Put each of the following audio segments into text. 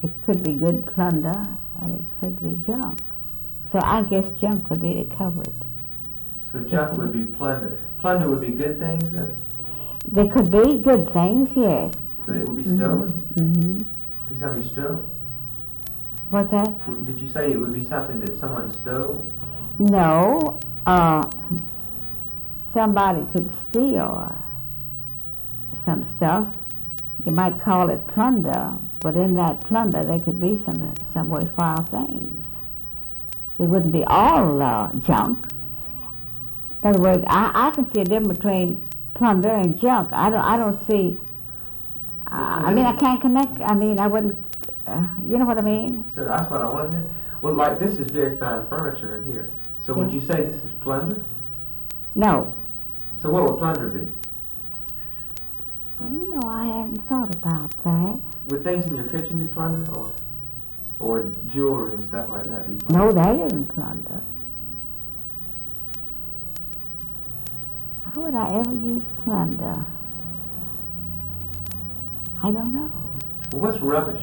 it could be good plunder and it could be junk. So I guess junk would really cover it. So junk would be plunder. Plunder would be good things, There could be good things, yes. but it would be stolen? Mm-hmm. Be something you stole? What's that? Did you say it would be something that someone stole? No, somebody could steal some stuff. You might call it plunder, but in that plunder there could be some worthwhile things. It wouldn't be all junk. In other words, I can see a difference between plunder and junk. I don't see. I mean, I can't connect. I mean, I wouldn't. You know what I mean? So that's what I wanted to. Well, like this is very fine furniture in here. So would you say this is plunder? No. So what would plunder be? Well, you know, I hadn't thought about that. Would things in your kitchen be plunder, or jewelry and stuff like that be plunder? No, that isn't plunder. How would I ever use plunder? I don't know. Well, what's rubbish?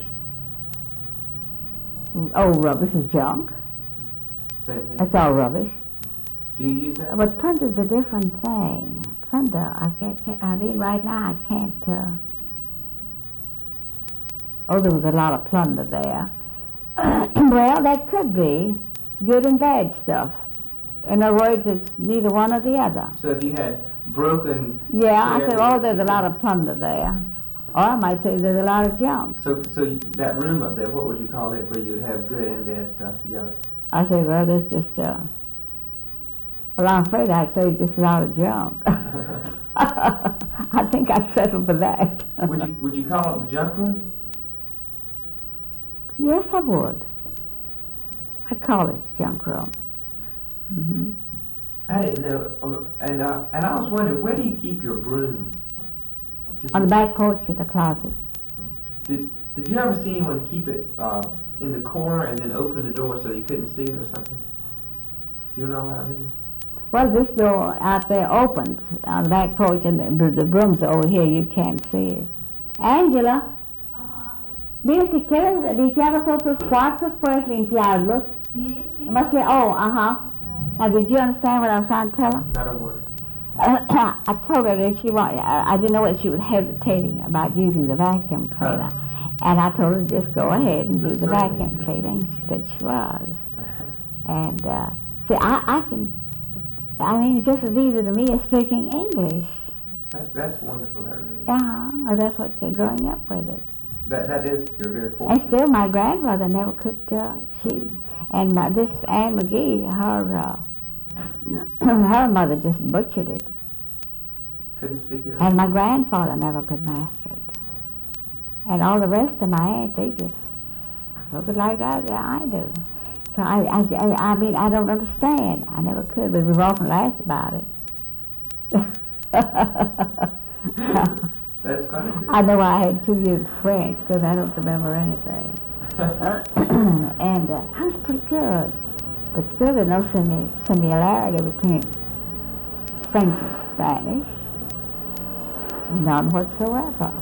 Oh, rubbish is junk. Same thing. That's all rubbish. Do you use that? But plunder's a different thing. Plunder, I mean, right now I can't. Oh, there was a lot of plunder there. Well, that could be good and bad stuff. In other words, it's neither one or the other. So if you had broken... Yeah, I said, oh, there's a lot of plunder there. Or I might say there's a lot of junk. So that room up there, what would you call it, where you'd have good and bad stuff together? I say, well, there's just, well, I'm afraid I'd say just a lot of junk. I think I'd settle for that. Would you call it the junk room? Yes, I would. I'd call it junk room. Mm-hmm. I didn't know, and I was wondering, where do you keep your broom? On the back porch in the closet. Did you ever see anyone keep it in the corner and then open the door so you couldn't see it or something? Do you know what I mean? Well, this door out there opens on the back porch, and the broom's over here. You can't see it. Angela, mira, si quieres limpiar los otros cuartos, puedes limpiarlos. Must say, Now, did you understand what I was trying to tell her? Not a word. I told her that I didn't know whether she was hesitating about using the vacuum cleaner. And I told her to just go ahead and use the vacuum cleaner. And she said she was. And, see, I mean, it's just as easy to me as speaking English. That's wonderful, that really is. That's what you're growing up with it. That is, you're very And fortunate. still, my grandmother never could, this Anne McGee, her mother just butchered it. Couldn't speak it. And my grandfather never could master it. And all the rest of my aunts, they just look like I do. So I mean, I don't understand. I never could, but we've often laughed about it. That's funny. I know I had 2 years French because I don't remember anything. And I was pretty good. But still there's no similarity between French and Spanish. None whatsoever.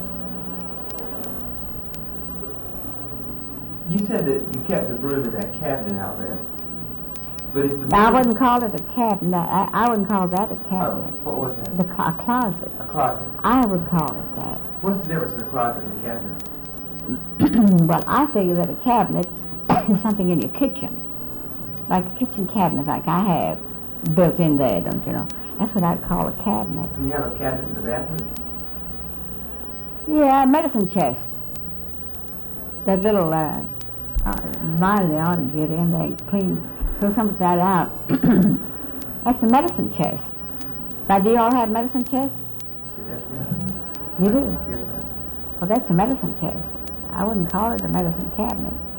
You said that you kept the broom in that cabinet out there. But if the Now, I wouldn't call it a cabinet. I wouldn't call that a cabinet. what was that? A closet. A closet. I would call it that. What's the difference in a closet and a cabinet? Well, I figure that a cabinet is something in your kitchen. Like a kitchen cabinet like I have built in there, don't you know? That's what I'd call a cabinet. Can you have a cabinet in the bathroom? Yeah, a medicine chest. That little, mine they ought to get in there and clean, throw some of that out. That's a medicine chest. Now, do you all have medicine chests? Yes, ma'am. You do? Yes, ma'am. Well, that's a medicine chest. I wouldn't call it a medicine cabinet.